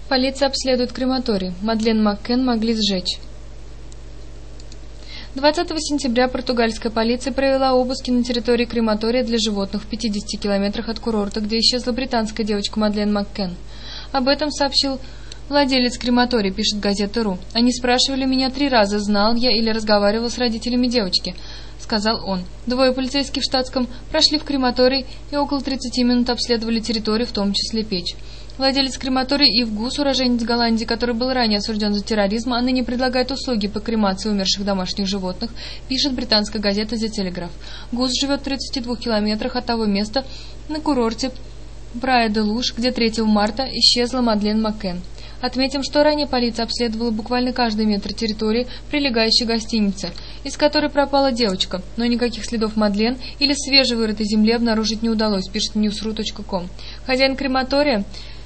Полиция обследует крематорий. Мадлен Маккен могли сжечь. 20 сентября португальская полиция провела обыски на территории крематория для животных в 50 километрах от курорта, где исчезла британская девочка Мадлен Маккен. Об этом сообщил владелец крематория, пишет газета «Ру». «Они спрашивали меня 3 раза, знал я или разговаривал с родителями девочки», — сказал он. 2 полицейских в штатском прошли в крематорий и около 30 минут обследовали территорию, в том числе печь. Владелец крематория Ив Гус, уроженец Голландии, который был ранее осужден за терроризм, а ныне предлагает услуги по кремации умерших домашних животных, пишет британская газета The Telegraph. Гус живет в 32 километрах от того места на курорте Праia-де-Луж, где 3 марта исчезла Мадлен Маккен. Отметим, что ранее полиция обследовала буквально каждый метр территории прилегающей гостиницы, из которой пропала девочка, но никаких следов Мадлен или свежевырытой земли обнаружить не удалось, пишет newsru.com. Хозяин крематория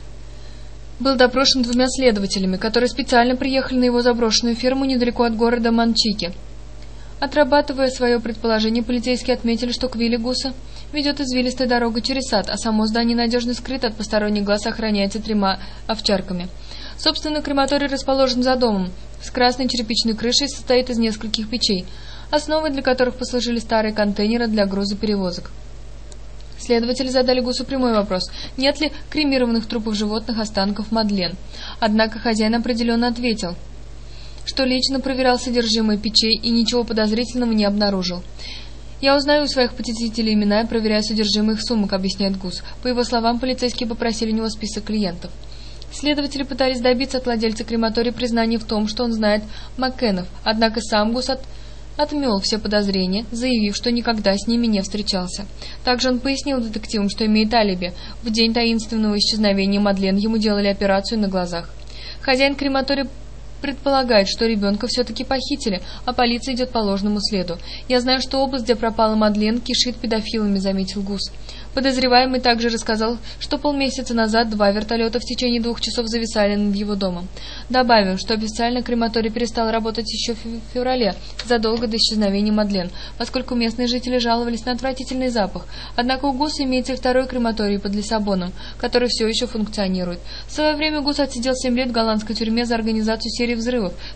был допрошен 2 следователями, которые специально приехали на его заброшенную ферму недалеко от города Манчики. Отрабатывая свое предположение, полицейские отметили, что к вилле Гуса ведет извилистая дорога через сад, а само здание надежно скрыто от посторонних глаз, охраняется 3 овчарками. Собственно, крематорий расположен за домом, с красной черепичной крышей, состоит из нескольких печей, основой для которых послужили старые контейнеры для грузоперевозок. Следователи задали Гусу прямой вопрос, нет ли кремированных трупов животных останков Мадлен. Однако хозяин определенно ответил, что лично проверял содержимое печей и ничего подозрительного не обнаружил. «Я узнаю у своих посетителей имена и проверяю содержимое их сумок», — объясняет Гус. По его словам, полицейские попросили у него список клиентов. Следователи пытались добиться от владельца крематория признания в том, что он знает Маккенов, однако сам Гус отмел все подозрения, заявив, что никогда с ними не встречался. Также он пояснил детективам, что имеет алиби. В день таинственного исчезновения Мадлен ему делали операцию на глазах. Хозяин крематория предполагает, что ребенка все-таки похитили, а полиция идет по ложному следу. «Я знаю, что область, где пропала Мадлен, кишит педофилами», — заметил Гус. Подозреваемый также рассказал, что полмесяца назад 2 вертолета в течение 2 часов зависали над его домом. Добавим, что официально крематорий перестал работать еще в феврале, задолго до исчезновения Мадлен, поскольку местные жители жаловались на отвратительный запах. Однако у Гуса имеется и 2 крематорий под Лиссабоном, который все еще функционирует. В свое время Гус отсидел 7 лет в голландской тюрьме за организацию серии взрывов в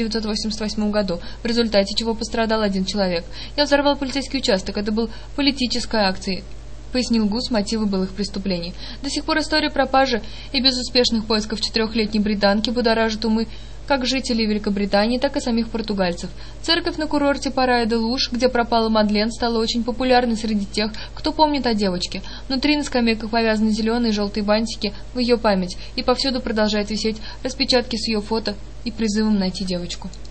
1988 году, в результате чего пострадал 1 человек. «Я взорвал полицейский участок, это был политической акцией», — пояснил Гус мотивы былых преступлений. До сих пор история пропажи и безуспешных поисков 4-летней британки будоражит умы как жителей Великобритании, так и самих португальцев. Церковь на курорте Праia-де-Луж, где пропала Мадлен, стала очень популярной среди тех, кто помнит о девочке. Внутри на скамейках повязаны зеленые и желтые бантики в ее память, и повсюду продолжают висеть распечатки с ее фото и призывом найти девочку.